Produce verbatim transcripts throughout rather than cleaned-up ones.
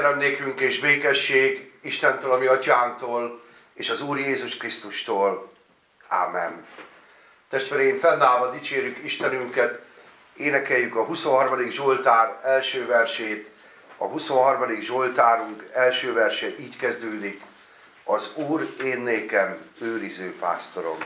Kegyelem nékünk és békesség Istentől, a mi atyánktól, és az Úr Jézus Krisztustól. Ámen. Testvéreim, fennállva dicsérjük Istenünket, énekeljük a huszonharmadik Zsoltár első versét. A huszonharmadik Zsoltárunk első verse így kezdődik: az Úr én nékem őriző pásztorom.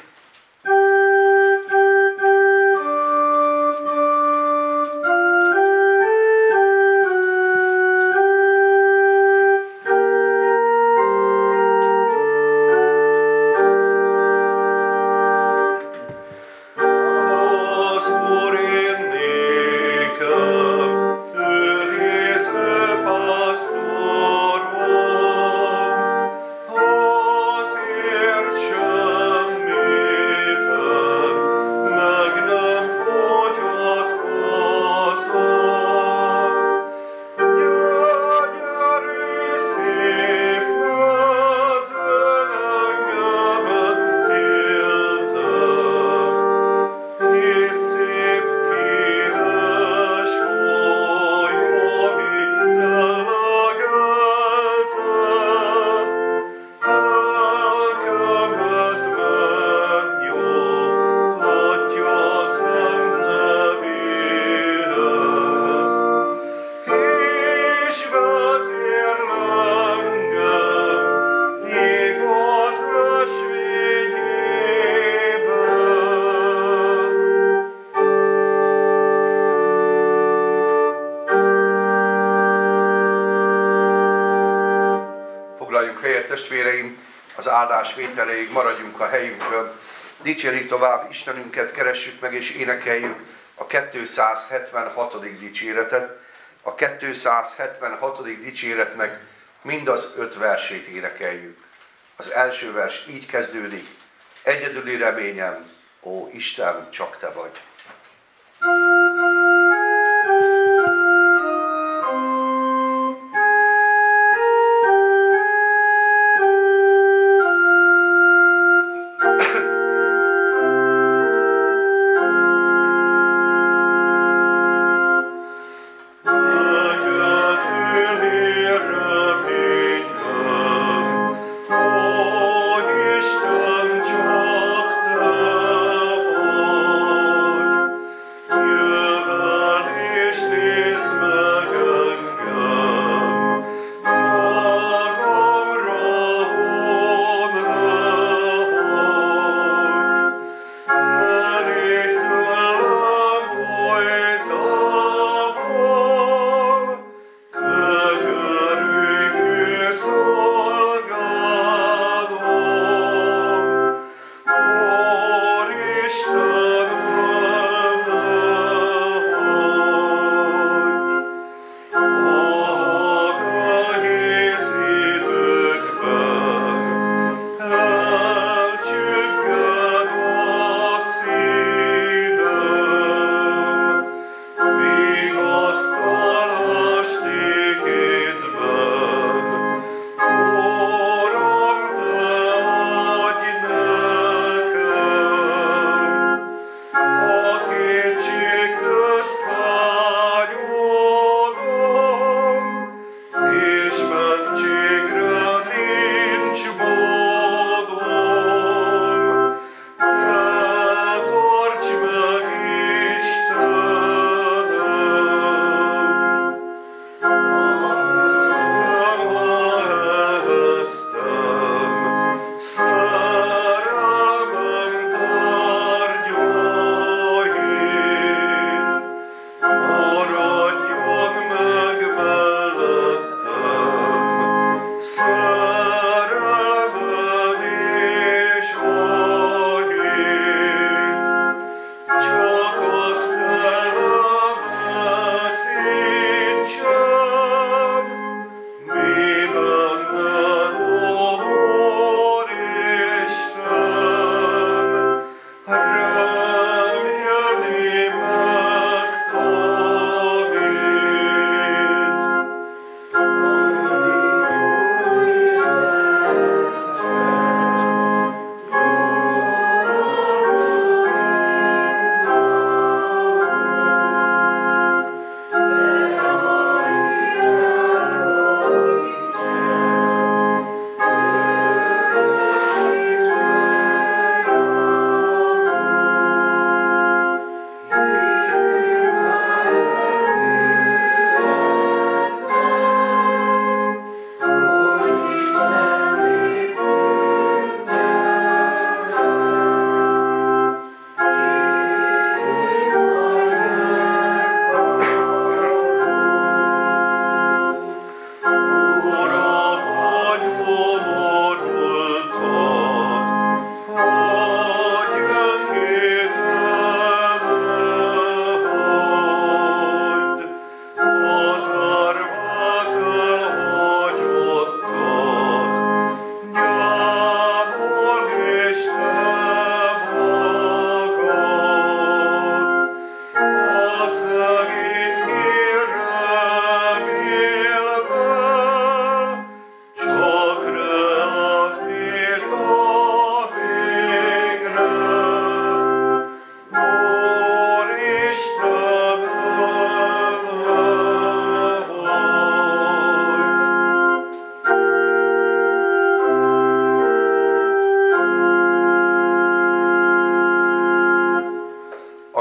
Testvéreim, az áldás vételéig maradjunk a helyünkön. Dicsérjük tovább Istenünket, keressük meg és énekeljük a kétszázhetvenhatodik dicséretet. A kétszázhetvenhatodik dicséretnek mind az öt versét énekeljük. Az első vers így kezdődik: egyedüli reményem, ó Isten, csak te vagy.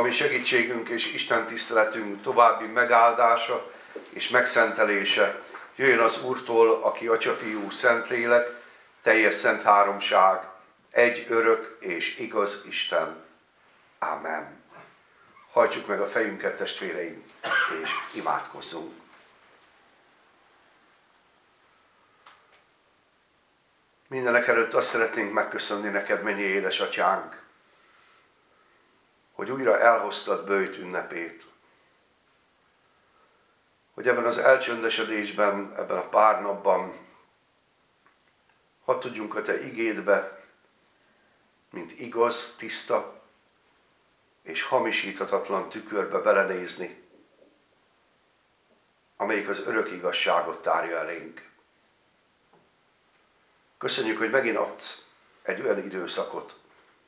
ami segítségünk és Isten tiszteletünk további megáldása és megszentelése jöjjön az Úrtól, aki Atya, Fiú, Szentlélek, teljes szent háromság, egy örök és igaz Isten. Ámen. Hajtsuk meg a fejünket, testvéreim, és imádkozzunk. Mindenek előtt azt szeretnénk megköszönni neked, mennyi édesatyánk, hogy újra elhoztad böjt ünnepét. Hogy ebben az elcsöndesedésben, ebben a pár napban hadd tudjunk a te igédbe, mint igaz, tiszta és hamisíthatatlan tükörbe belenézni, amelyik az örök igazságot tárja elénk. Köszönjük, hogy megint adsz egy olyan időszakot,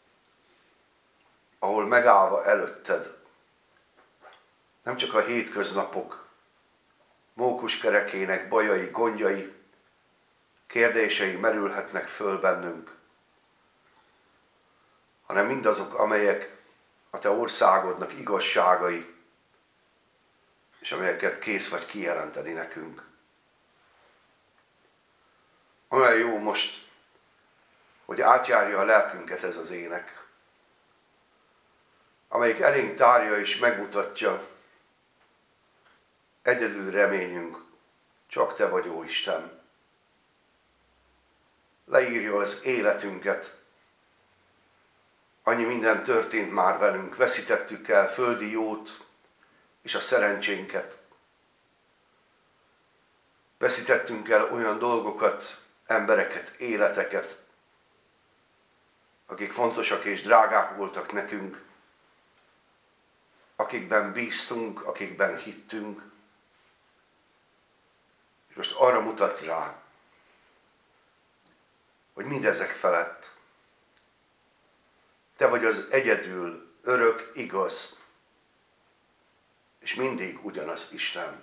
ahol megállva előtted nem csak a hétköznapok mókuskerekének bajai, gondjai, kérdései merülhetnek föl bennünk, hanem mindazok, amelyek a te országodnak igazságai, és amelyeket kész vagy kijelenteni nekünk. Olyan jó most, hogy átjárja a lelkünket ez az ének, amelyik elénk tárja és megmutatja, egyedül reményünk, csak te vagy, ó Isten. Leírja az életünket. Annyi minden történt már velünk, veszítettük el földi jót és a szerencsénket. Veszítettünk el olyan dolgokat, embereket, életeket, akik fontosak és drágák voltak nekünk, akikben bíztunk, akikben hittünk, és most arra mutatsz rá, hogy mindezek felett te vagy az egyedül, örök, igaz, és mindig ugyanaz Isten.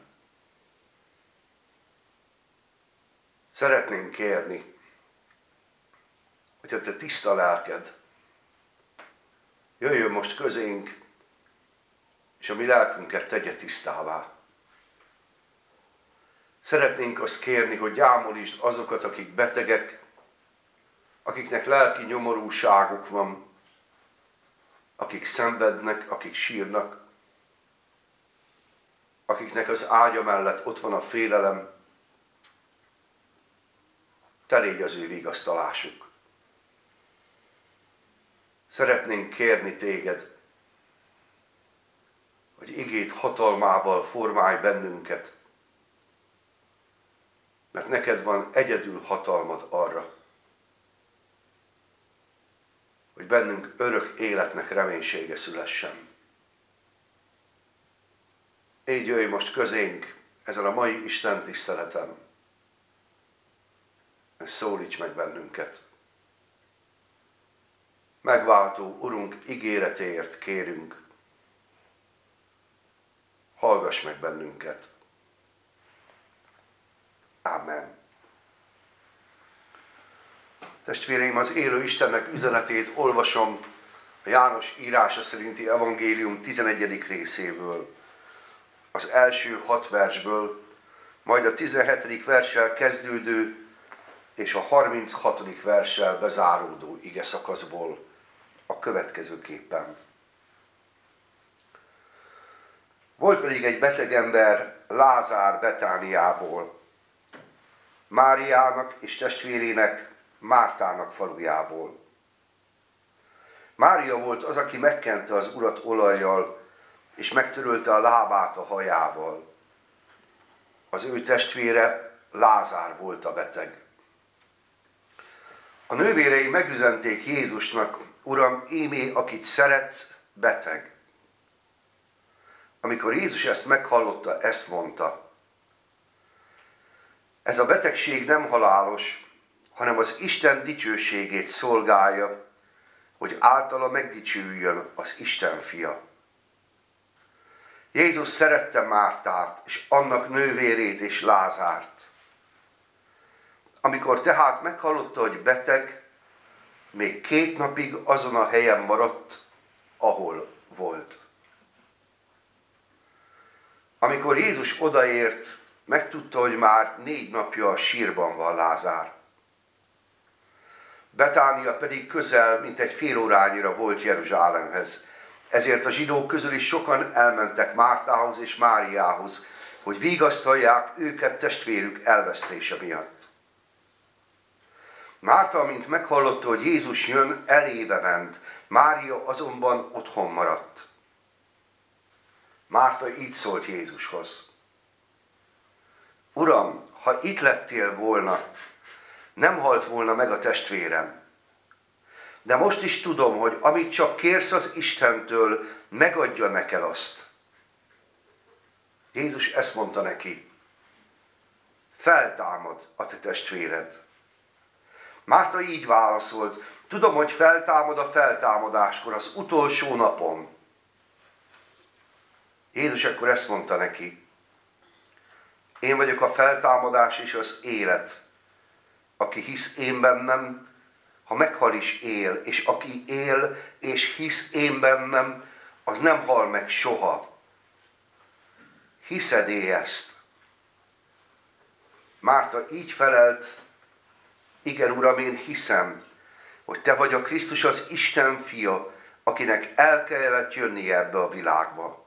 Szeretnénk kérni, hogy a te tiszta lelked jöjjön most közénk, és a mi lelkünket tegye tisztává. Szeretnénk azt kérni, hogy gyámolítsd azokat, akik betegek, akiknek lelki nyomorúságuk van, akik szenvednek, akik sírnak, akiknek az ágya mellett ott van a félelem. Te légy az ő vigasztalásuk. Szeretnénk kérni téged, hogy igéd hatalmával formálj bennünket, mert neked van egyedül hatalmad arra, hogy bennünk örök életnek reménysége szülessen. Így jöjj most közénk ezen a mai Isten tiszteleten, és szólíts meg bennünket. Megváltó Urunk ígéretéért kérünk, hallgass meg bennünket. Ámen. Testvéreim, az élő Istennek üzenetét olvasom a János írása szerinti evangélium tizenegyedik részéből, az első hat versből, majd a tizenhetedik verssel kezdődő és a harminchatodik verssel bezáródó igeszakaszból a következőképpen. Volt pedig egy beteg ember, Lázár Betániából, Máriának és testvérének, Mártának falujából. Mária volt az, aki megkente az Urat olajjal, és megtörölte a lábát a hajával. Az ő testvére, Lázár volt a beteg. A nővérei megüzenték Jézusnak: Uram, ímé, akit szeretsz, beteg. Amikor Jézus ezt meghallotta, ezt mondta: ez a betegség nem halálos, hanem az Isten dicsőségét szolgálja, hogy általa megdicsüljön az Isten fia. Jézus szerette Mártát, és annak nővérét és Lázárt. Amikor tehát meghallotta, hogy beteg, még két napig azon a helyen maradt, ahol volt. Amikor Jézus odaért, megtudta, hogy már négy napja a sírban van Lázár. Betánia pedig közel, mint egy fél órányira volt Jeruzsálemhez. Ezért a zsidók közül is sokan elmentek Mártához és Máriához, hogy vigasztalják őket testvérük elvesztése miatt. Márta, amint meghallotta, hogy Jézus jön, elébe ment, Mária azonban otthon maradt. Márta így szólt Jézushoz: Uram, ha itt lettél volna, nem halt volna meg a testvérem. De most is tudom, hogy amit csak kérsz az Istentől, megadja neked azt. Jézus ezt mondta neki: feltámad a te testvéred. Márta így válaszolt: tudom, hogy feltámad a feltámadáskor, az utolsó napon. Jézus akkor ezt mondta neki: én vagyok a feltámadás és az élet. Aki hisz én bennem, ha meghal is él, és aki él és hisz én bennem, az nem hal meg soha. Hiszed-e ezt? Márta így felelt: igen, Uram, én hiszem, hogy te vagy a Krisztus, az Isten fia, akinek el kellett jönnie ebbe a világba.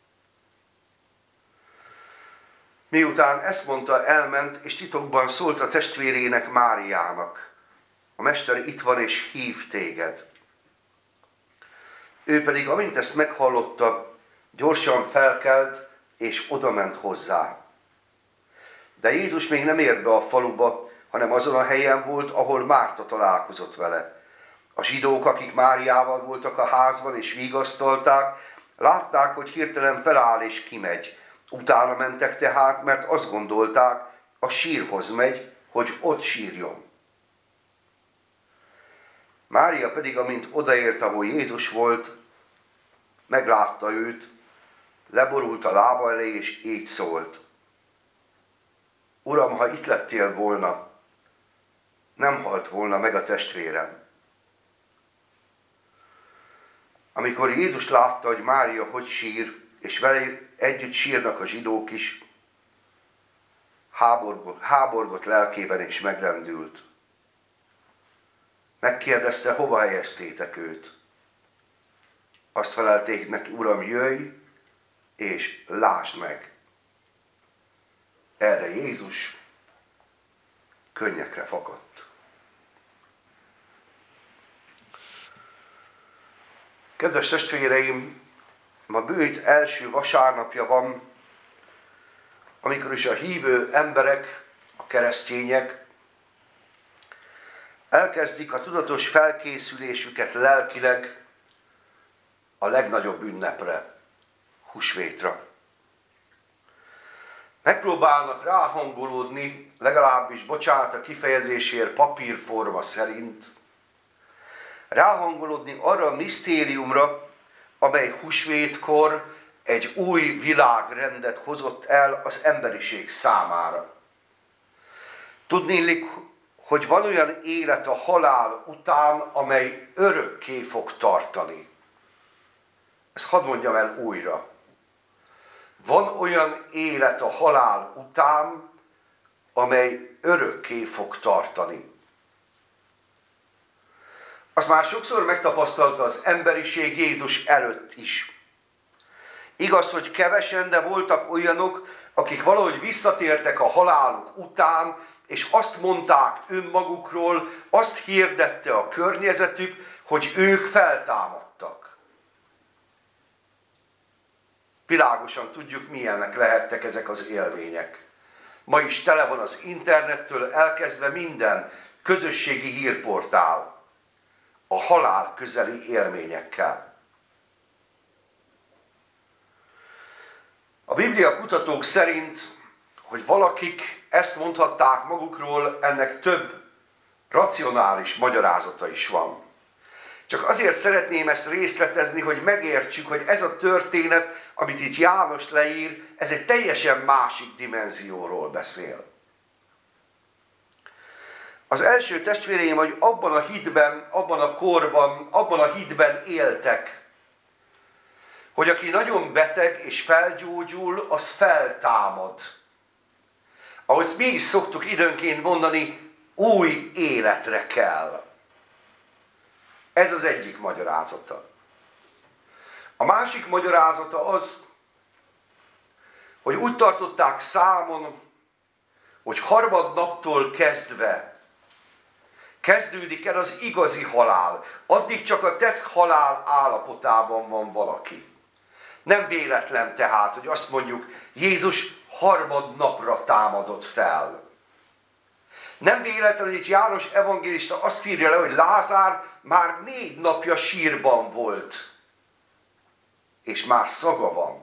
Miután ezt mondta, elment, és titokban szólt a testvérének, Máriának: a Mester itt van, és hív téged. Ő pedig, amint ezt meghallotta, gyorsan felkelt, és odament hozzá. De Jézus még nem ért be a faluba, hanem azon a helyen volt, ahol Márta találkozott vele. A zsidók, akik Máriával voltak a házban és vigasztalták, látták, hogy hirtelen feláll és kimegy. Utána mentek tehát, mert azt gondolták, a sírhoz megy, hogy ott sírjon. Mária pedig, amint odaért, ahol Jézus volt, meglátta őt, leborult a lába elé, és így szólt: Uram, ha itt lettél volna, nem halt volna meg a testvérem. Amikor Jézus látta, hogy Mária hogy sír, és vele együtt sírnak a zsidók is, háborgott, háborgott lelkében és megrendült. Megkérdezte, hova helyeztétek őt. Azt felelték neki: Uram, jöjj, és lásd meg. Erre Jézus könnyekre fakadt. Kedves testvéreim, ma bőjt első vasárnapja van, amikor is a hívő emberek, a keresztények elkezdik a tudatos felkészülésüket lelkileg a legnagyobb ünnepre, húsvétra. Megpróbálnak ráhangolódni, legalábbis, bocsánat a kifejezésért, papírforma szerint, ráhangolódni arra a misztériumra, amely húsvétkor egy új világrendet hozott el az emberiség számára. Tudnélik, hogy van olyan élet a halál után, amely örökké fog tartani. Ezt hadd mondjam el újra. Van olyan élet a halál után, amely örökké fog tartani. Azt már sokszor megtapasztalta az emberiség Jézus előtt is. Igaz, hogy kevesen, de voltak olyanok, akik valahogy visszatértek a haláluk után, és azt mondták önmagukról, azt hirdette a környezetük, hogy ők feltámadtak. Világosan tudjuk, milyennek lehettek ezek az élmények. Ma is tele van az internettől elkezdve minden közösségi hírportál a halál közeli élményekkel. A Biblia kutatók szerint, hogy valakik ezt mondhatták magukról, ennek több racionális magyarázata is van. Csak azért szeretném ezt részletezni, hogy megértsük, hogy ez a történet, amit itt János leír, ez egy teljesen másik dimenzióról beszél. Az első testvéreim, hogy abban a hitben, abban a korban, abban a hitben éltek, hogy aki nagyon beteg és felgyógyul, az feltámad. Ahogy mi is szoktuk időnként mondani, új életre kell. Ez az egyik magyarázata. A másik magyarázata az, hogy úgy tartották számon, hogy harmadnaptól kezdve kezdődik el az igazi halál. Addig csak a tesz halál állapotában van valaki. Nem véletlen tehát, hogy azt mondjuk, Jézus harmadnapra támadott fel. Nem véletlen, hogy itt János evangélista azt írja le, hogy Lázár már négy napja sírban volt, és már szaga van.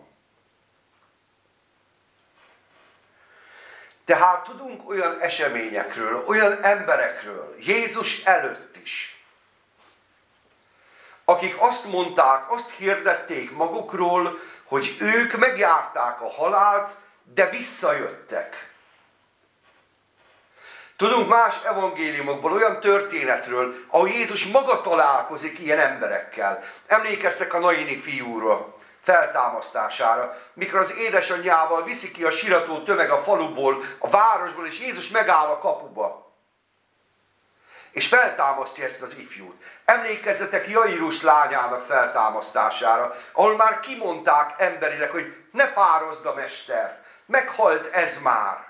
Tehát tudunk olyan eseményekről, olyan emberekről, Jézus előtt is, akik azt mondták, azt hirdették magukról, hogy ők megjárták a halált, de visszajöttek. Tudunk más evangéliumokból, olyan történetről, ahol Jézus maga találkozik ilyen emberekkel. Emlékeztek a Naini fiúra, feltámasztására, mikor az édesanyjával viszi ki a sirató tömeg a faluból, a városból, és Jézus megáll a kapuba. És feltámasztja ezt az ifjút. Emlékezzetek Jairus lányának feltámasztására, ahol már kimondták emberileg, hogy ne fározd a mestert, meghalt ez már.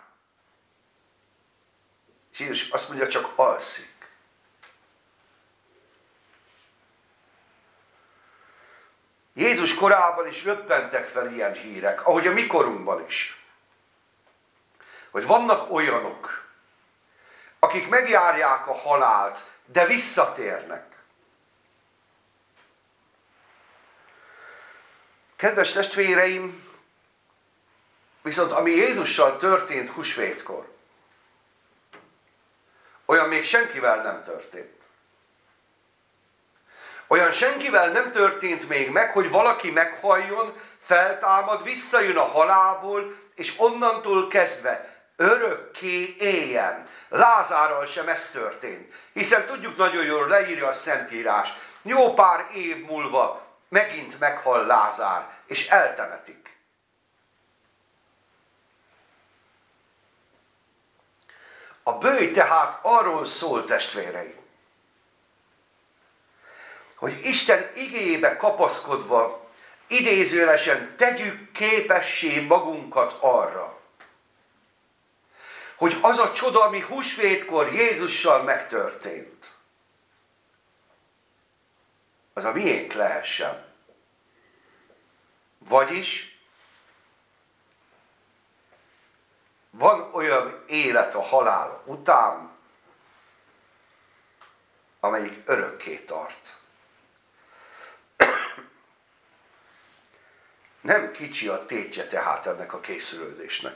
És Jézus azt mondja, csak alszik. Jézus korában is röppentek fel ilyen hírek, ahogy a mi korunkban is. Hogy vannak olyanok, akik megjárják a halált, de visszatérnek. Kedves testvéreim, viszont ami Jézussal történt húsvétkor, olyan még senkivel nem történt. Olyan senkivel nem történt még meg, hogy valaki meghalljon, feltámad, visszajön a halálból, és onnantól kezdve örökké éljen. Lázárral sem ez történt. Hiszen tudjuk nagyon jól, leírja a Szentírás. Jó pár év múlva megint meghal Lázár, és eltemetik. A böjj tehát arról szól, testvéreim, hogy Isten igéjébe kapaszkodva, idézőjelesen tegyük képessé magunkat arra, hogy az a csoda, ami húsvétkor Jézussal megtörtént, az a miénk lehessen. Vagyis van olyan élet a halál után, amelyik örökké tart. Nem kicsi a tétje tehát ennek a készülődésnek.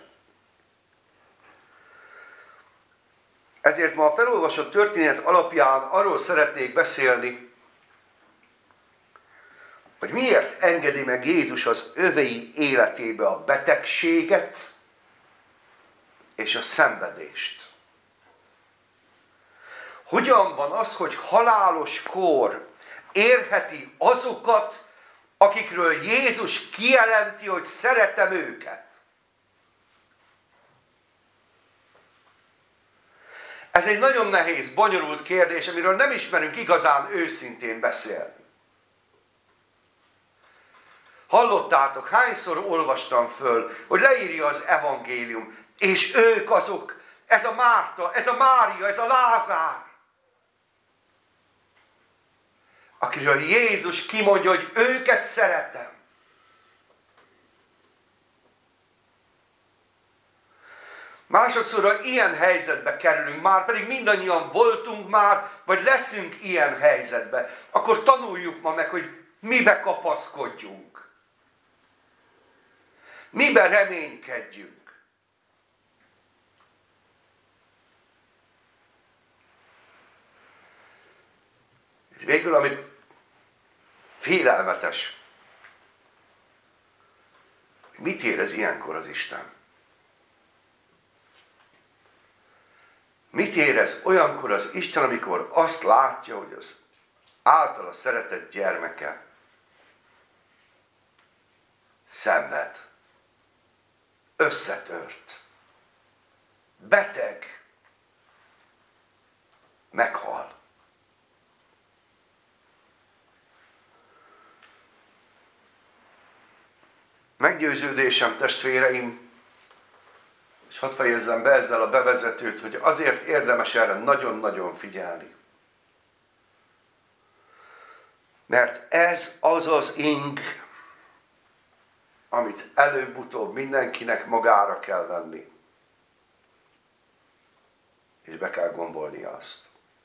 Ezért ma a felolvasott történet alapján arról szeretnék beszélni, hogy miért engedi meg Jézus az övei életébe a betegséget és a szenvedést. Hogyan van az, hogy halálos kor érheti azokat, akikről Jézus kijelenti, hogy szeretem őket. Ez egy nagyon nehéz, bonyolult kérdés, amiről nem ismerünk igazán őszintén beszélni. Hallottátok, hányszor olvastam föl, hogy leírja az evangélium, és ők azok, ez a Márta, ez a Mária, ez a Lázár, akiről Jézus kimondja, hogy őket szeretem. Másodszorra ilyen helyzetbe kerülünk már, pedig mindannyian voltunk már, vagy leszünk ilyen helyzetbe. Akkor tanuljuk ma meg, hogy mibe kapaszkodjunk. Mibe reménykedjünk. És végül, amit félelmetes, mit érez ilyenkor az Isten? Mit érez olyankor az Isten, amikor azt látja, hogy az általa szeretett gyermeke szenved, összetört, beteg, meghal. Meggyőződésem, testvéreim, és hadd fejezzem be ezzel a bevezetőt, hogy azért érdemes erre nagyon-nagyon figyelni. Mert ez az az ing, amit előbb-utóbb mindenkinek magára kell venni. És be kell gombolni azt.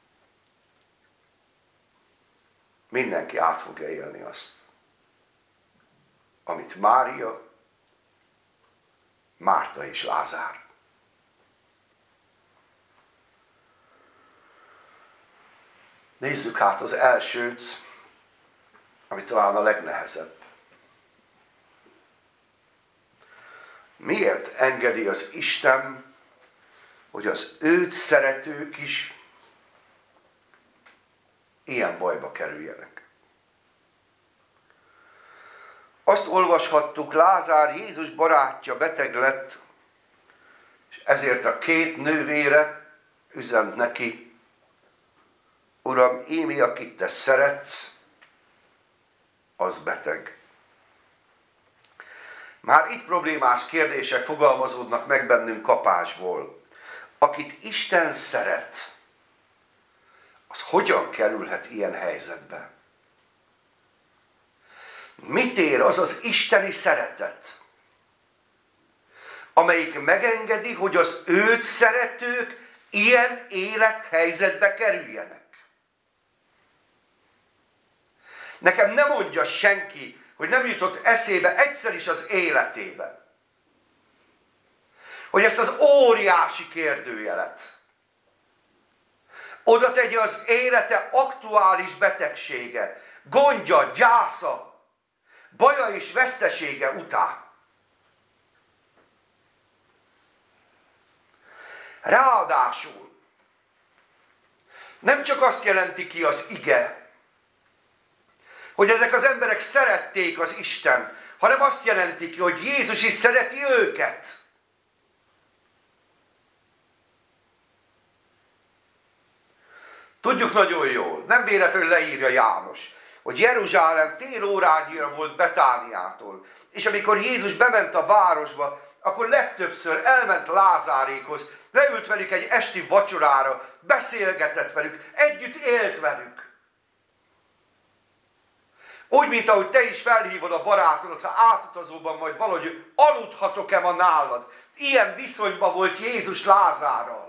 Mindenki át fogja élni azt, amit Mária, Márta és Lázár. Nézzük hát az elsőt, ami talán a legnehezebb. Miért engedi az Isten, hogy az őt szeretők is ilyen bajba kerüljenek? Azt olvashattuk, Lázár, Jézus barátja beteg lett, és ezért a két nővére üzent neki: Uram, ími, akit te szeretsz, az beteg. Már itt problémás kérdések fogalmazódnak meg bennünk kapásból. Akit Isten szeret, az hogyan kerülhet ilyen helyzetbe? Mit ér az az isteni szeretet, amelyik megengedi, hogy az őt szeretők ilyen élethelyzetbe kerüljenek? Nekem nem mondja senki, hogy nem jutott eszébe egyszer is az életében, hogy ezt az óriási kérdőjelet oda tegye az élete aktuális betegsége, gondja, gyásza, baja és vesztesége után. Ráadásul nem csak azt jelenti ki az ige, hogy ezek az emberek szerették az Istent, hanem azt jelenti ki, hogy Jézus is szereti őket. Tudjuk nagyon jól, nem véletlenül leírja János, hogy Jeruzsálem fél órányira volt Betániától, és amikor Jézus bement a városba, akkor legtöbbször elment Lázárékhoz, leült velük egy esti vacsorára, beszélgetett velük, együtt élt velük. Úgy, mint ahogy te is felhívod a barátodat, ha átutazóban majd valahogy aludhatok-e ma nálad. Ilyen viszonyban volt Jézus Lázárral.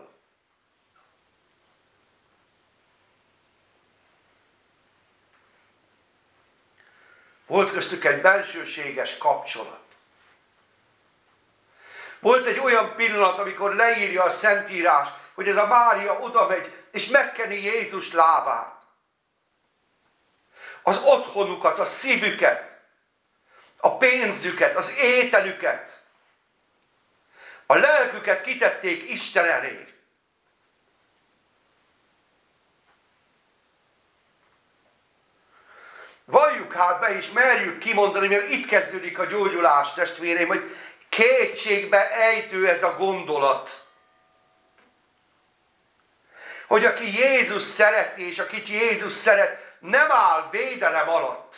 Volt köztük egy bensőséges kapcsolat. Volt egy olyan pillanat, amikor leírja a Szentírás, hogy ez a Mária oda megy, és megkeni Jézus lábát. Az otthonukat, a szívüket, a pénzüket, az ételüket, a lelküket kitették Isten elé. Valljuk hát be és merjük kimondani, mert itt kezdődik a gyógyulás, testvéreim, hogy kétségbe ejtő ez a gondolat. Hogy aki Jézus szereti, és akit Jézus szeret, nem áll védelem alatt.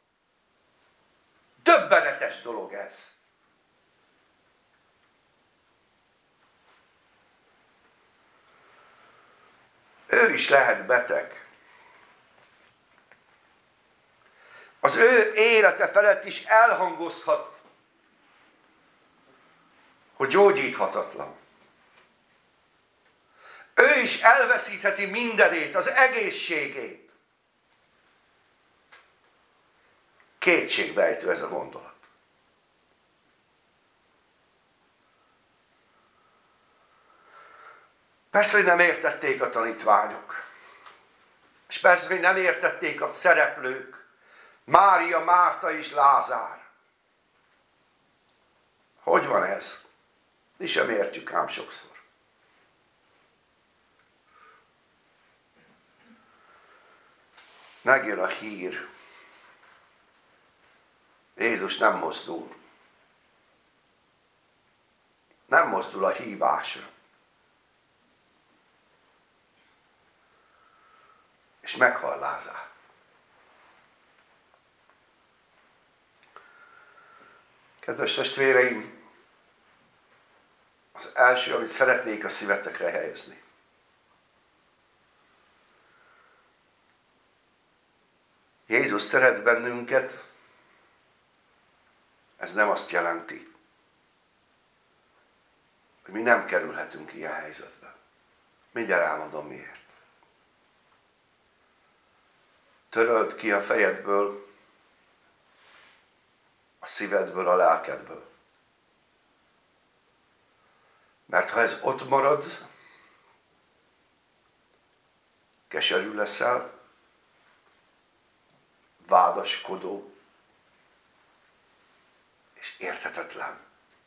Döbbenetes dolog ez. Ő is lehet beteg. Az ő élete felett is elhangozhat, hogy gyógyíthatatlan. Ő is elveszítheti mindenét, az egészségét. Kétségbejtő ez a gondolat. Persze, hogy nem értették a tanítványok. És persze, hogy nem értették a szereplők. Mária, Márta és Lázár. Hogy van ez? Mi sem értjük ám sokszor. Megjön a hír. Jézus nem mozdul. nem mozdul a hívásra. És meghal Lázár. Kedves testvéreim, az első, amit szeretnék a szívetekre helyezni. Jézus szeret bennünket, ez nem azt jelenti, hogy mi nem kerülhetünk ilyen helyzetbe. Mindjárt elmondom miért. Töröld ki a fejedből, a szívedből, a lelkedből. Mert ha ez ott marad, keserű leszel, vádaskodó és érthetetlen.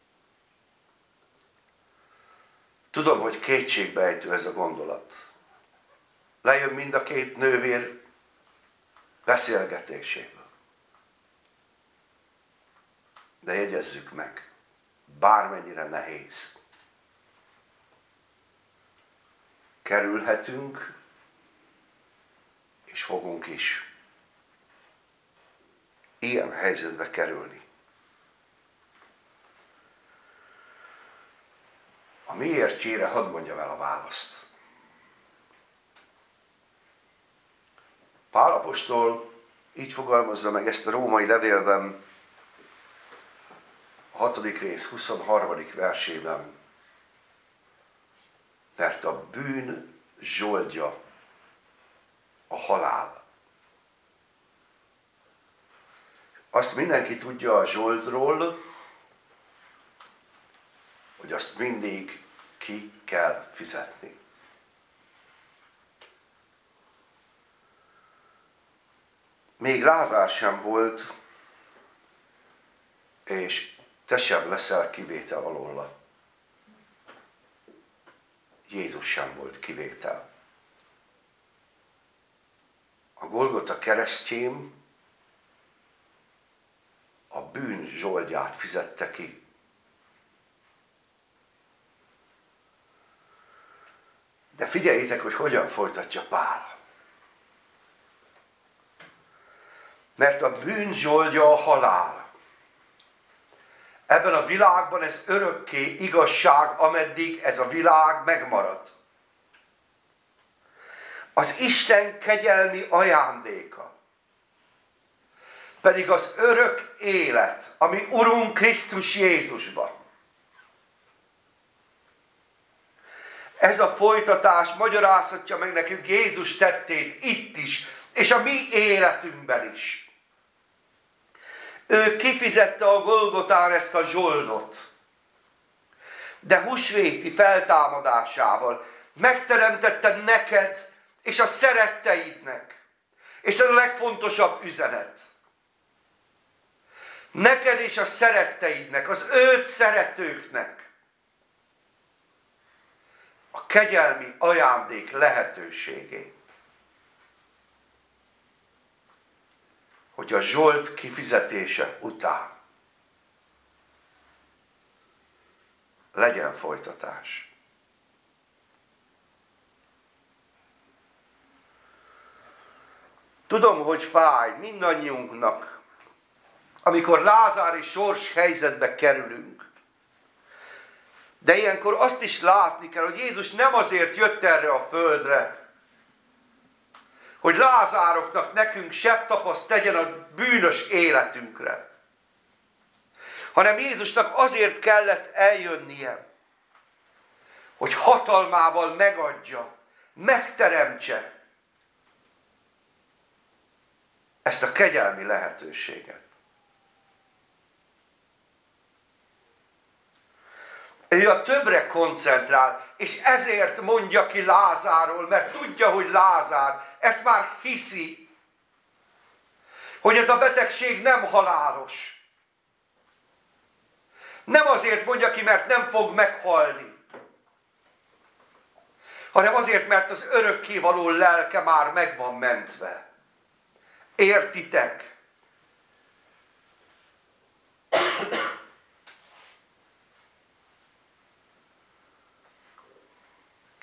Tudom, hogy kétségbejtő ez a gondolat. Lejön mind a két nővér beszélgetéséből. De jegyezzük meg, bármennyire nehéz. Kerülhetünk, és fogunk is ilyen helyzetbe kerülni. A miértjére hadd mondjam el a választ. Pál apostol így fogalmazza meg ezt a római levélben, a hatodik rész huszonharmadik versében. Mert a bűn zsoldja a halál. Azt mindenki tudja a zsoldról, hogy azt mindig ki kell fizetni. Még Lázár sem volt, és te sem leszel kivétel alóla. Jézus sem volt kivétel. A Golgota keresztjén a bűn zsoldját fizette ki. De figyeljétek, hogy hogyan folytatja Pál. Mert a bűn zsoldja a halál. Ebben a világban ez örökké igazság, ameddig ez a világ megmarad. Az Isten kegyelmi ajándéka pedig az örök élet, ami Urunk Krisztus Jézusban. Ez a folytatás magyarázhatja meg nekünk Jézus tettét itt is, és a mi életünkben is. Ő kifizette a Golgotán ezt a zsoldot, de húsvéti feltámadásával megteremtette neked és a szeretteidnek. És ez a legfontosabb üzenet. Neked és a szeretteidnek, az őt szeretőknek a kegyelmi ajándék lehetőségét. Hogy a zsold kifizetése után legyen folytatás. Tudom, hogy fáj mindannyiunknak, amikor lázári sors helyzetbe kerülünk. De ilyenkor azt is látni kell, hogy Jézus nem azért jött erre a földre, hogy Lázároknak, nekünk sebtapaszt tegyen a bűnös életünkre. Hanem Jézusnak azért kellett eljönnie, hogy hatalmával megadja, megteremtse ezt a kegyelmi lehetőséget. Ő a többre koncentrál, és ezért mondja ki Lázáról, mert tudja, hogy Lázár ezt már hiszi, hogy ez a betegség nem halálos. Nem azért mondja ki, mert nem fog meghalni, hanem azért, mert az örökkévaló lelke már meg van mentve. Értitek?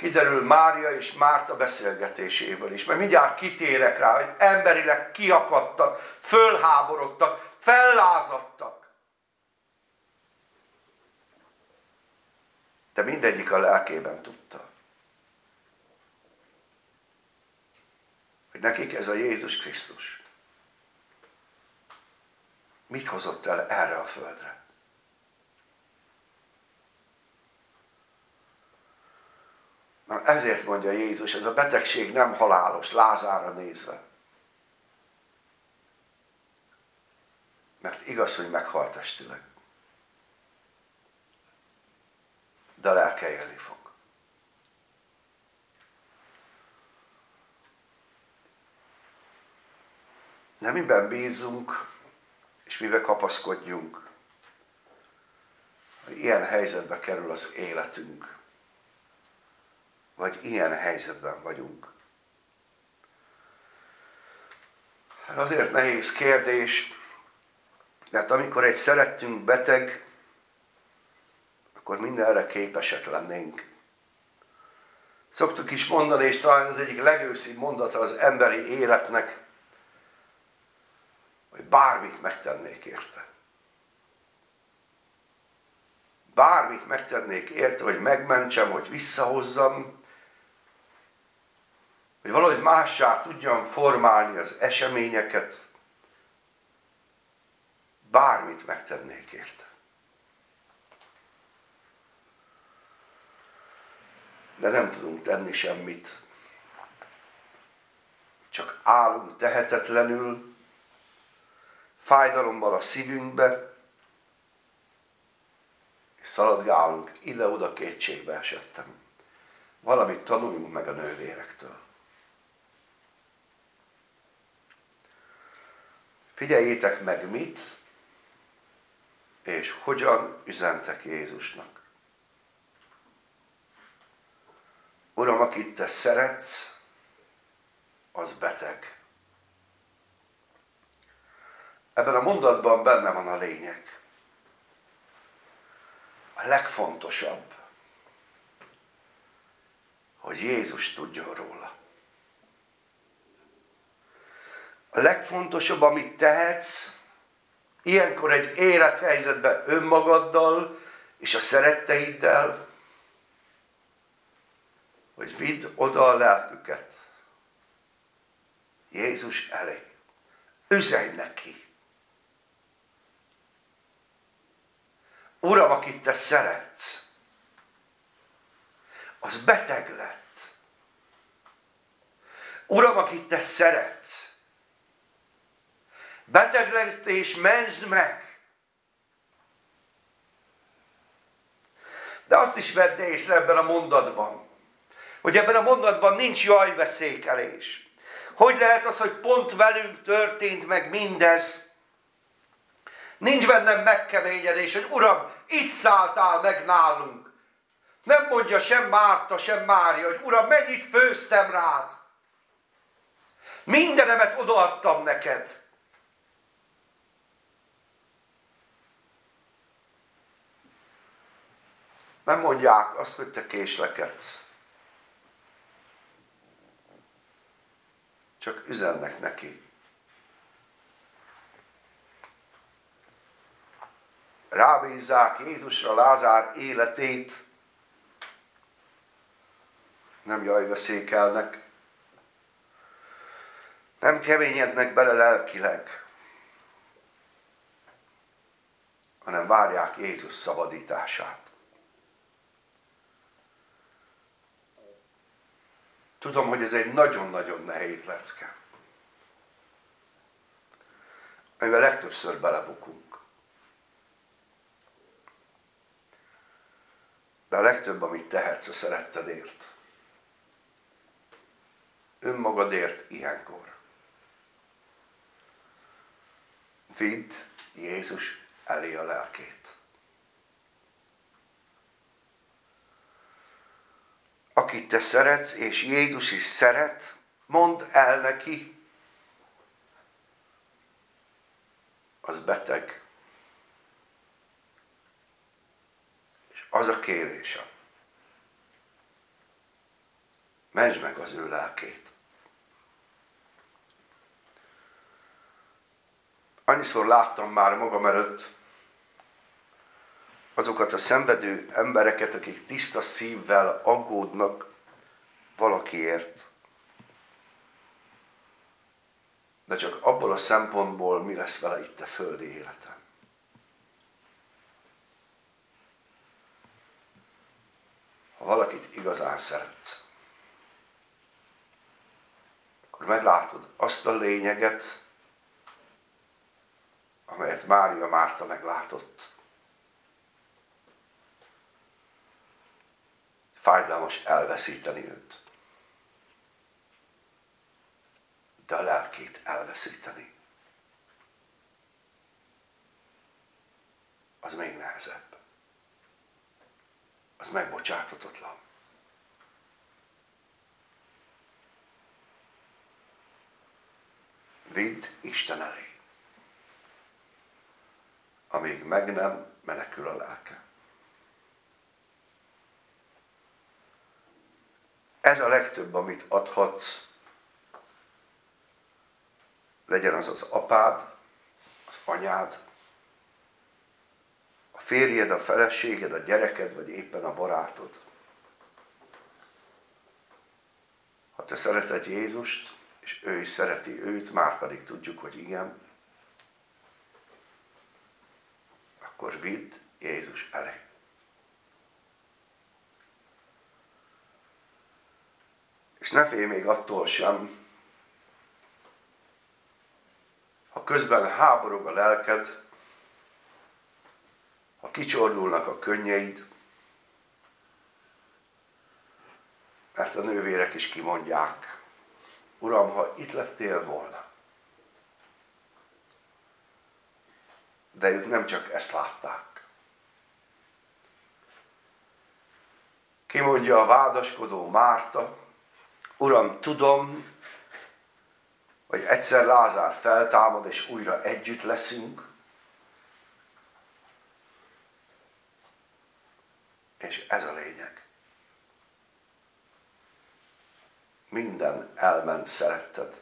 kiderül Mária és Márta beszélgetéséből is. Mert mindjárt kitérek rá, hogy emberileg kiakadtak, fölháborodtak, fellázadtak. De mindegyik a lelkében tudta, hogy nekik ez a Jézus Krisztus mit hozott el erre a földre. Na, ezért mondja Jézus, ez a betegség nem halálos, Lázárra nézve. Mert igaz, hogy meghalt testileg. De a lelke élni fog. Nem miben bízunk, és miben kapaszkodjunk, hogy ilyen helyzetbe kerül az életünk. Vagy ilyen helyzetben vagyunk. Hát azért nehéz kérdés, mert amikor egy szerettünk beteg, akkor mindenre képesek lennénk. Szoktuk is mondani, és talán ez egyik legőszibb mondata az emberi életnek, hogy bármit megtennék érte. Bármit megtennék érte, hogy megmentsem, hogy visszahozzam, hogy valahogy mássá tudjam formálni az eseményeket. Bármit megtennék érte. De nem tudunk tenni semmit. Csak állunk tehetetlenül, fájdalommal a szívünkbe, és szaladgálunk ide-oda, kétségbe esettem. Valamit tanuljunk meg a nővérektől. Figyeljétek meg mit, és hogyan üzentek Jézusnak. Uram, akit te szeretsz, az beteg. Ebben a mondatban benne van a lényeg. A legfontosabb, hogy Jézus tudjon róla. A legfontosabb, amit tehetsz, ilyenkor egy élethelyzetben önmagaddal és a szeretteiddel, hogy vidd oda a lelküket Jézus elé. Üzenj neki. Uram, akit te szeretsz, az beteg lett. Uram, akit te szeretsz, beteg lett és mentsd meg. De azt is vedd észre ebben a mondatban, hogy ebben a mondatban nincs jajveszékelés. Hogy lehet az, hogy pont velünk történt meg mindez? Nincs bennem megkeményedés, hogy Uram, itt szálltál meg nálunk. Nem mondja sem Márta, sem Mária, hogy Uram, mennyit főztem rád. Mindenemet odaadtam neked. Nem mondják azt, hogy te késlekedsz. Csak üzennek neki. Rábízzák Jézusra Lázár életét. Nem jajveszékelnek. Nem keményednek bele lelkileg. Hanem várják Jézus szabadítását. Tudom, hogy ez egy nagyon-nagyon nehéz lecke, amivel legtöbbször belebukunk. De a legtöbb, amit tehetsz a szerettedért, önmagadért ilyenkor. Vidd Jézus elé a lelkét. Akit te szeretsz, és Jézus is szeret, mondd el neki, az beteg. És az a kérésem, mentsd meg az ő lelkét. Annyiszor láttam már magam előtt azokat a szenvedő embereket, akik tiszta szívvel aggódnak valakiért. De csak abból a szempontból, mi lesz vele itt a földi életen. Ha valakit igazán szeretsz, akkor meglátod azt a lényeget, amelyet Mária Márta meglátott. Fájdalmas elveszíteni őt, de a lelkét elveszíteni, az még nehezebb. Az megbocsátatatlan. Vidd Isten elé, amíg meg nem menekül a lelke. Ez a legtöbb, amit adhatsz, legyen az az apád, az anyád, a férjed, a feleséged, a gyereked, vagy éppen a barátod. Ha te szereted Jézust, és ő is szereti őt, már pedig tudjuk, hogy igen, akkor vidd Jézus elé. És ne félj még attól sem, ha közben háborog a lelked, ha kicsordulnak a könnyeid, mert a nővérek is kimondják, Uram, ha itt lettél volna. De ők nem csak ezt látták. Kimondja a vádaskodó Márta, Uram, tudom, hogy egyszer Lázár feltámad, és újra együtt leszünk, és ez a lényeg. Minden elment szeretted.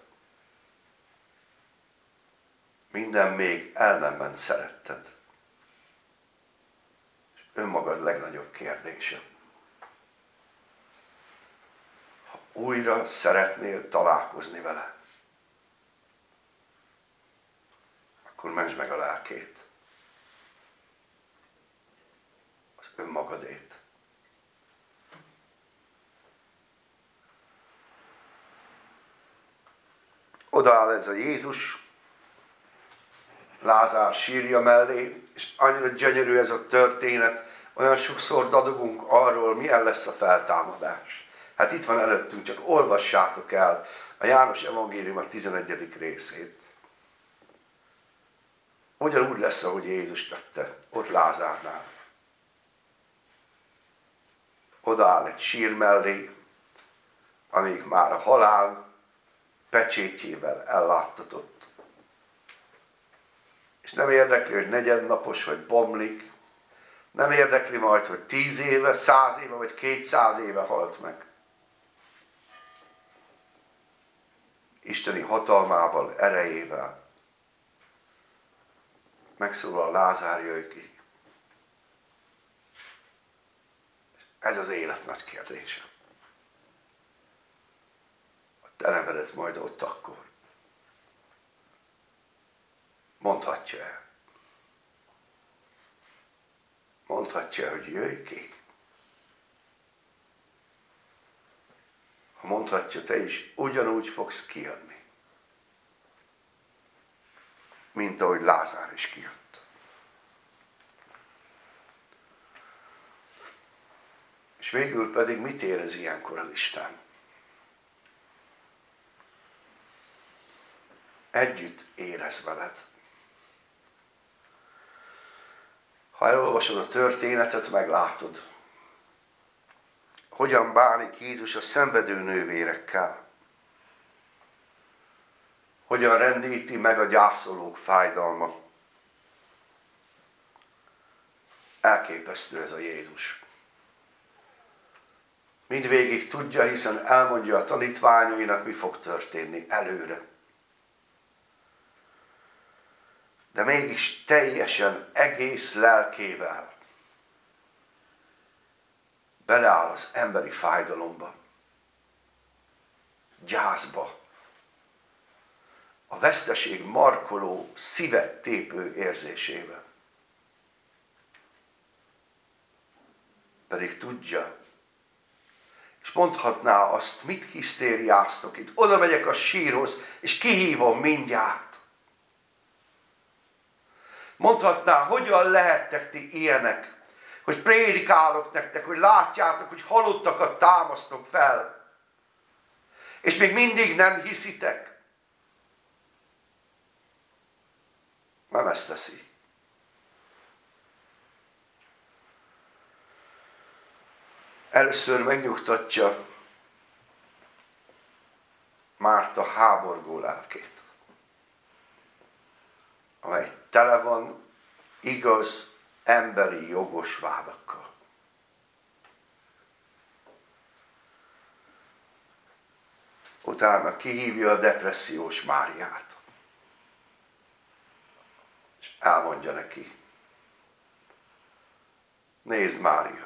Minden még el nem ment szeretted. És önmagad legnagyobb kérdése. Ha újra szeretnél találkozni vele, akkor mentsd meg a lelkét. Az önmagadét. Odaáll ez a Jézus, Lázár sírja mellé, és annyira gyönyörű ez a történet, olyan sokszor dadogunk arról, milyen lesz a feltámadás. Hát itt van előttünk, csak olvassátok el a János evangélium a tizenegyedik részét. Ugyanúgy lesz, ahogy Jézus tette, ott Lázárnál. Odaáll egy sír mellé, amíg már a halál pecsétjével elláttatott. És nem érdekli, hogy negyednapos, vagy bomlik. Nem érdekli majd, hogy tíz éve, száz éve, vagy kétszáz éve halt meg. Isteni hatalmával, erejével megszólal Lázár, jöjj ki. Ez az élet nagy kérdése. A te nevedet majd ott akkor. Mondhatja el. Mondhatja, hogy jöjj ki. Ha mondhatja, te is ugyanúgy fogsz kijönni, mint ahogy Lázár is kijött. És végül pedig mit érez ilyenkor az Isten? Együtt érez veled. Ha elolvasod a történetet, meglátod, hogyan bánik Jézus a szenvedő nővérekkel. Hogyan rendíti meg a gyászolók fájdalma. Elképesztő ez a Jézus. mindvégig tudja, hiszen elmondja a tanítványainak, mi fog történni előre. De mégis teljesen egész lelkével beleáll az emberi fájdalomba, gyászba, a veszteség markoló, szívet tépő érzésével. Pedig tudja, és mondhatná azt, mit hisztériáztok itt, oda megyek a sírhoz, és kihívom mindjárt. Mondhatná, hogyan lehettek ti ilyenek, hogy prédikálok nektek, hogy látjátok, hogy halottakat támasztok fel, és még mindig nem hiszitek. Nem ezt teszi. Először megnyugtatja Márta háborgó lelkét, amely tele van igaz, emberi, jogos vádakkal. Utána kihívja a depressziós Máriát, és elmondja neki: nézd, Mária,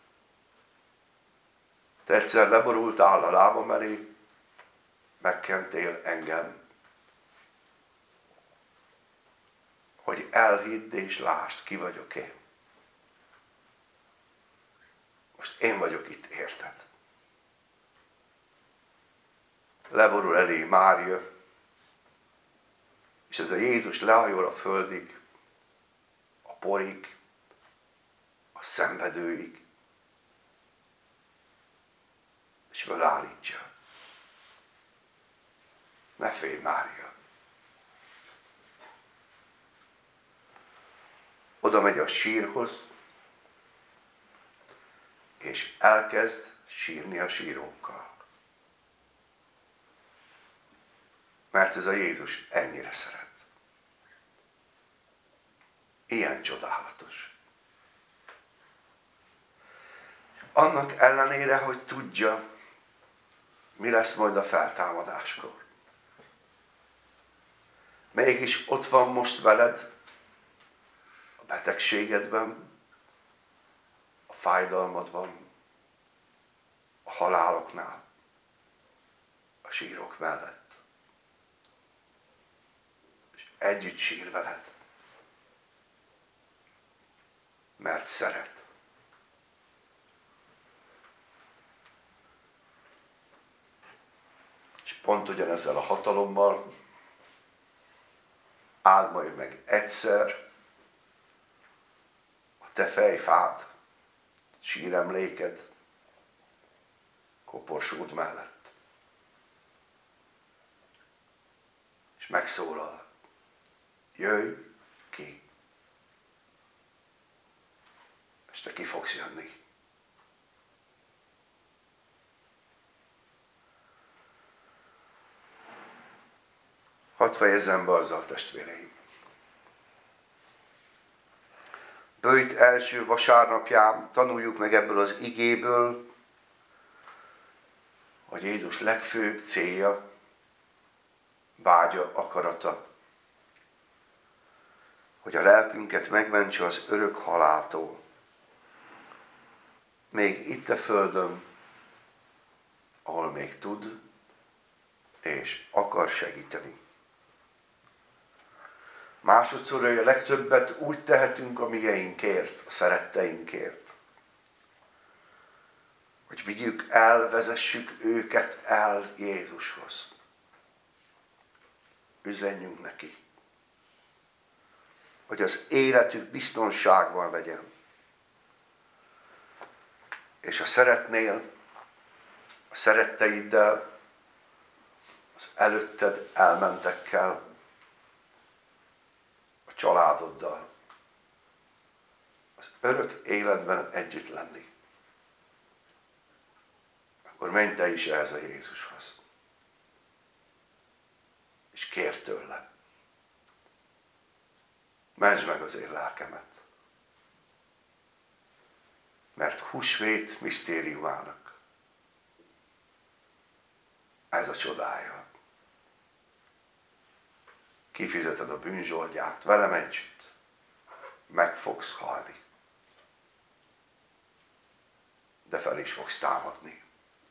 te egyszer leborultál a lábam elé, megkentél engem, hogy elhidd és lásd, ki vagyok én. Most én vagyok itt, érted? Leborul elé Mária, és ez a Jézus lehajol a földig, a porig, a szenvedőig, és fölállítja. Ne félj, Mária! Oda megy a sírhoz, és elkezd sírni a sírókkal. Mert ez a Jézus ennyire szeret. Ilyen csodálatos. Annak ellenére, hogy tudja, mi lesz majd a feltámadáskor. Mégis ott van most veled, a betegségedben, a fájdalmadban, a haláloknál, a sírok mellett. És együtt sír veled, mert szeret. És pont ugyanezzel a hatalommal áld majd meg egyszer a te fejfád, síremléked koporsód mellett. És megszólal: jöjj ki. És te ki fogsz jönni. Hadd fejezzem be azzal, testvéreim. Böjt első vasárnapján tanuljuk meg ebből az igéből, hogy Jézus legfőbb célja, vágya, akarata, hogy a lelkünket megmentse az örök haláltól. Még itt a földön, ahol még tud és akar segíteni. Másodszor, hogy a legtöbbet úgy tehetünk a migeinkért, a szeretteinkért, hogy vigyük el, vezessük őket el Jézushoz. Üzenjünk neki, hogy az életük biztonságban legyen. És ha szeretnél, a szeretteiddel, az előtted elmentekkel, a családoddal, az örök életben együtt lenni, akkor menj te is ehhez a Jézushoz. És kérd tőle: mentsd meg az én lelkemet. Mert húsvét misztériumának Ez a csodája. Kifizeted a bűnzsoldját, velem együtt meg fogsz halni. De fel is fogsz támadni.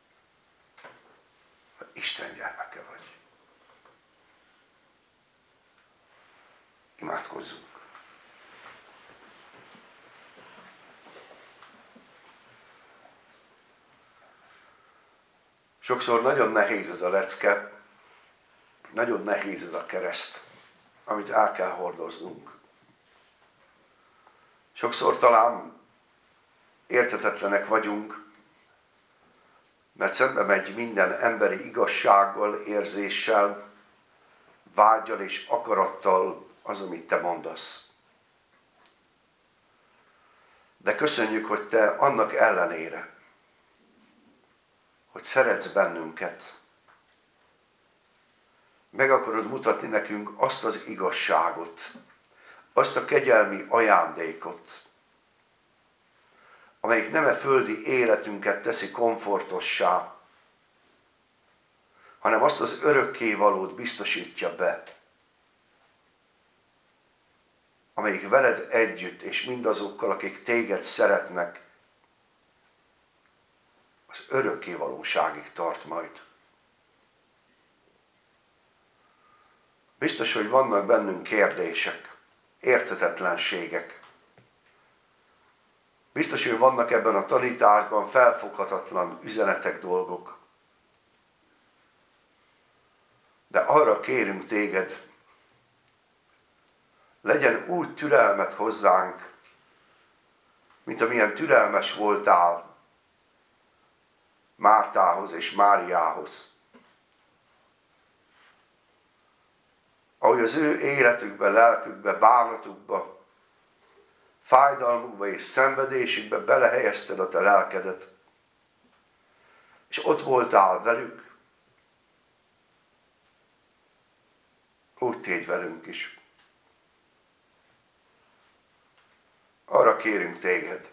Ha Isten gyermeke vagy. Imádkozzunk. Sokszor nagyon nehéz ez a lecke, nagyon nehéz ez a kereszt, amit el kell hordoznunk. Sokszor talán érthetetlenek vagyunk, mert szembe megy minden emberi igazsággal, érzéssel, vággyal és akarattal az, amit te mondasz. De köszönjük, hogy te annak ellenére, hogy szeretsz bennünket, meg akarod mutatni nekünk azt az igazságot, azt a kegyelmi ajándékot, amelyik nem a földi életünket teszi komfortossá, hanem azt az örökkévalót biztosítja be, amelyik veled együtt, és mindazokkal, akik téged szeretnek, az örökkévalóságig tart majd. Biztos, hogy vannak bennünk kérdések, érthetetlenségek. Biztos, hogy vannak ebben a tanításban felfoghatatlan üzenetek, dolgok. De arra kérünk téged, legyen úgy türelmet hozzánk, mint amilyen türelmes voltál Mártához és Máriához. Ahogy az ő életükbe, lelkükbe, bánatukba, fájdalmukba és szenvedésükbe belehelyezted a te lelkedet, és ott voltál velük, úgy tégy velünk is. Arra kérünk téged,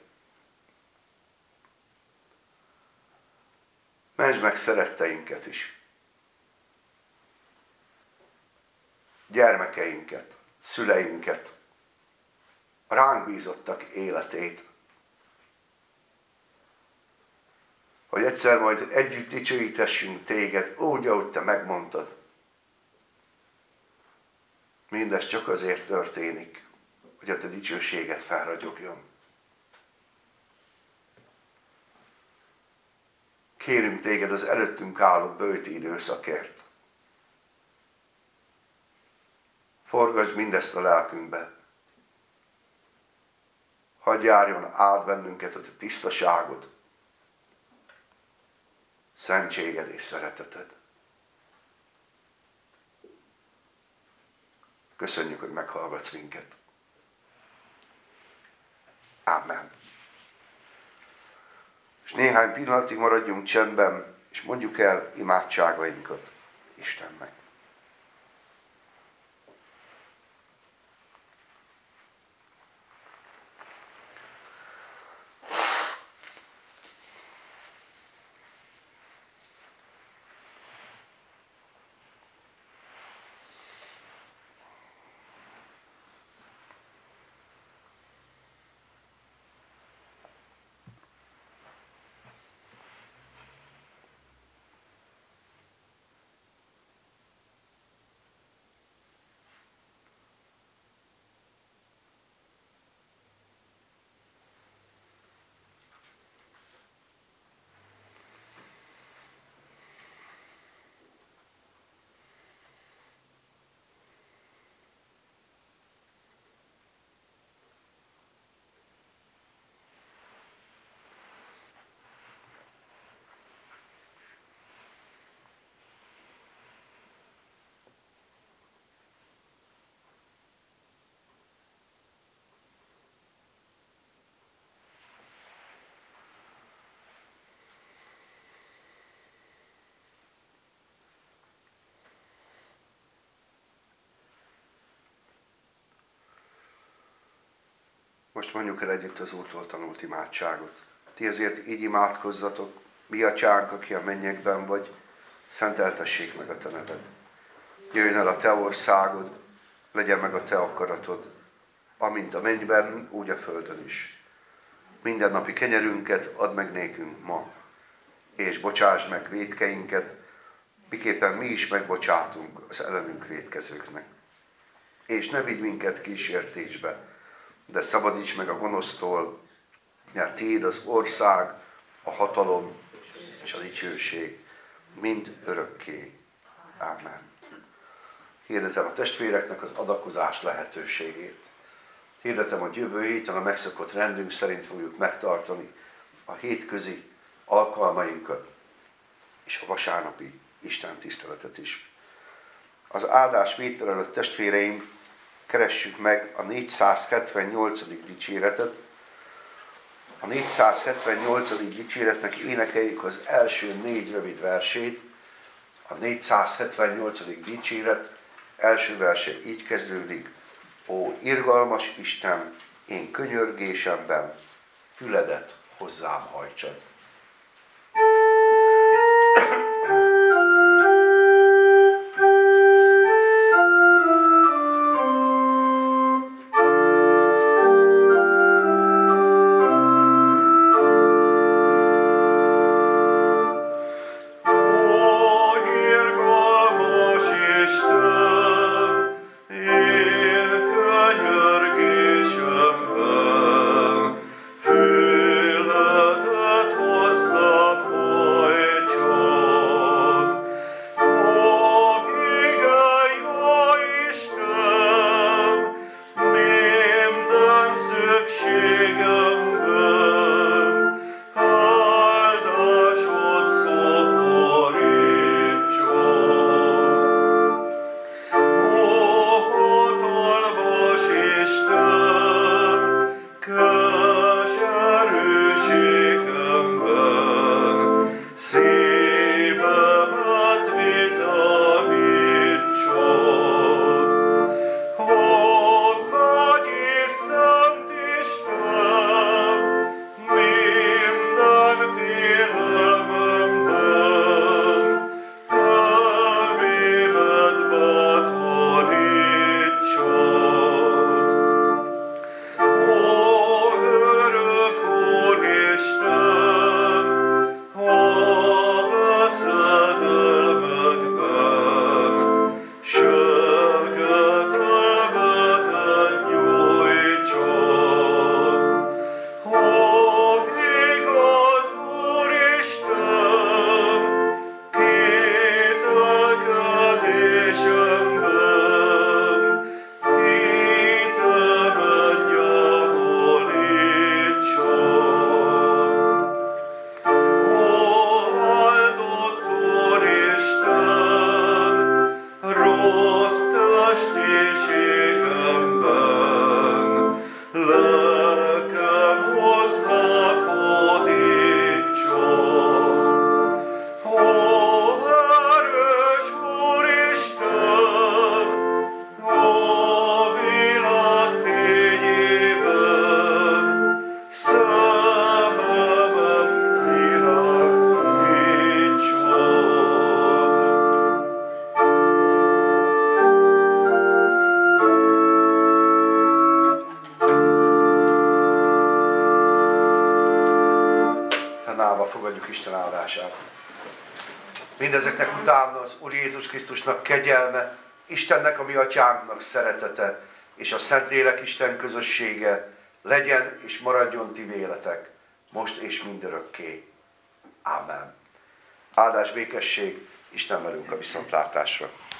mentsd meg szeretteinket is, gyermekeinket, szüleinket, a ránk bízottak életét, hogy egyszer majd együtt dicsőíthessünk téged, úgy, ahogy te megmondtad. Mindez csak azért történik, hogy a te dicsőséget felragyogjon. Kérünk téged az előttünk álló böjti időszakért. Forgasd mindezt a lelkünkbe. Hadd járjon át bennünket a te tisztaságod, szentséged és szereteted. Köszönjük, hogy meghallgatsz minket. Amen. És néhány pillanatig maradjunk csendben, és mondjuk el imádságainkat Istennek. Most mondjuk el együtt az Úrtól tanult imádságot. Ti ezért így imádkozzatok, mi atyánk, aki a mennyekben vagy, szenteltessék meg a te neved. Jöjjön el a te országod, legyen meg a te akaratod, amint a mennyben, úgy a földön is. Mindennapi kenyerünket add meg nékünk ma, és bocsásd meg vétkeinket, miképpen mi is megbocsátunk az ellenünk vétkezőknek. És ne vigy minket kísértésbe, de szabadíts meg a gonosztól, mert tiéd az ország, a hatalom és a dicsőség, mind örökké. Ámen. Hirdetem a testvéreknek az adakozás lehetőségét. Hirdetem, hogy jövő héten a megszokott rendünk szerint fogjuk megtartani a hétközi alkalmainkat és a vasárnapi Isten tiszteletet is. Az áldás vétel előtt, testvéreim, keressük meg a négyszázhetvennyolcadik dicséretet. A négyszázhetvennyolcadik dicséretnek énekeljük az első négy rövid versét. A négyszázhetvennyolcadik dicséret első verse így kezdődik: Ó, irgalmas Isten, én könyörgésemben füledet hozzám hajtsad. Fogadjuk Isten áldását. Mindezeknek utána az Úr Jézus Krisztusnak kegyelme, Istennek, a mi atyánknak szeretete, és a Szentlélek Isten közössége legyen és maradjon ti véletek, most és mindörökké. Ámen. Áldás, békesség, Isten velünk a viszontlátásra.